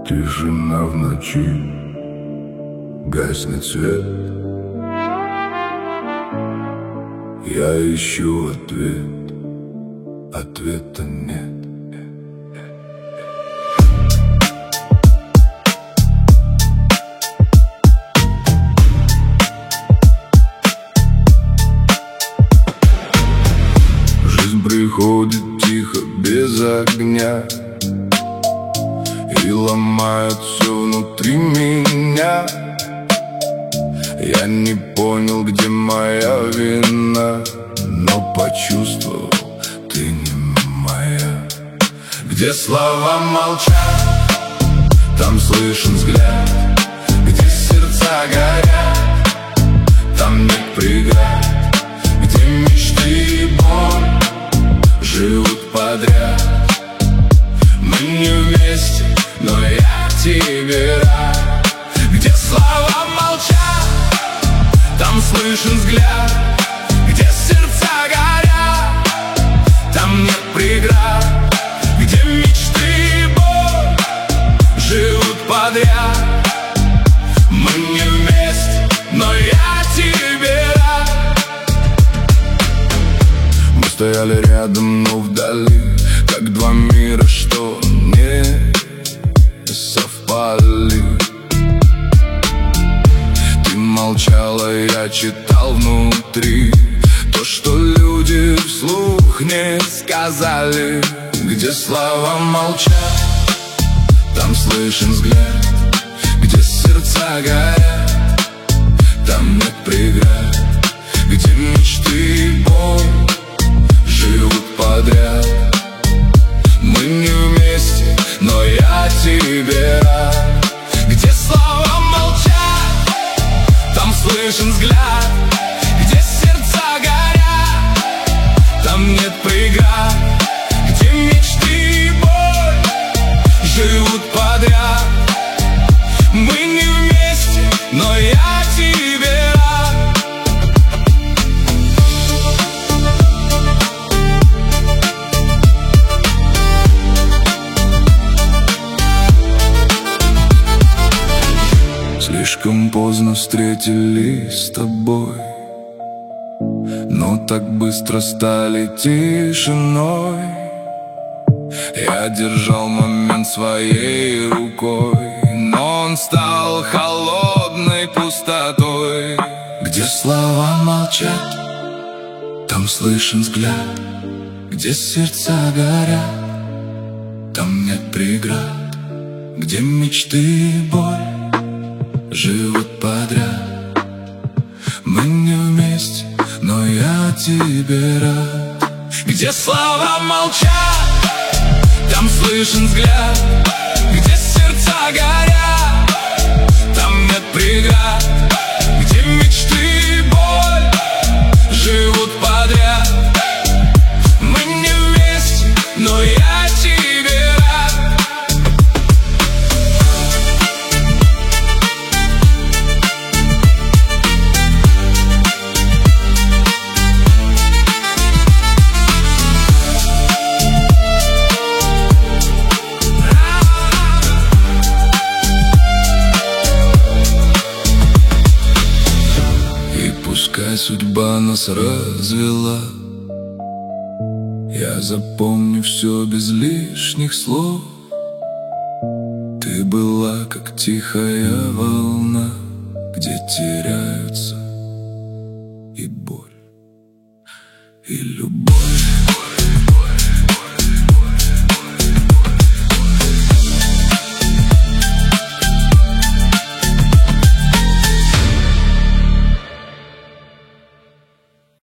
Тишина в ночи, гаснет свет. Я ищу ответ, ответа нет. Жизнь приходит тихо, без огня, и ломает все внутри меня. Я не понял, где моя вина, но почувствовал, ты не моя. Где слова молчат, там слышен взгляд. Где сердца горят, там нет преград. Где мечты и боль живут подряд. Мы не вместе, но я тебе рад. Где слова молчат, там слышен взгляд. Где сердца горят, там нет преград. Где мечты и боль живут подряд. Мы не вместе, но я тебе рад. Мы стояли рядом, но вдали, как два мира, что не совпали. Ты молчала, я читал внутри то, что люди вслух не сказали. Где слова молчат, там слышен взгляд. Где сердца горят, там нет преград. Где мечты и боль живут подряд. Мы не вместе, но я тебе рад. Где слова молчат, там слышен взгляд. Где сердца горят, там нет преград. Где мечты и боль живут подряд. Мы не вместе, но я тебе рад. Слишком поздно встретились с тобой, но так быстро стали тишиной. Я держал момент своей рукой, но он стал холодной пустотой. Где слова молчат, там слышен взгляд. Где сердца горят, там нет преград. Где мечты и боль живут подряд. Мы не вместе, но я тебе рад. Где слова молчат, там слышен взгляд. Где сердца горят, там нет преград. Где мечты и боль живут подряд. Мы не вместе, но я тебе рад. Пускай судьба нас развела, я запомню все без лишних слов. Ты была как тихая волна, где теряются и боль, и любовь.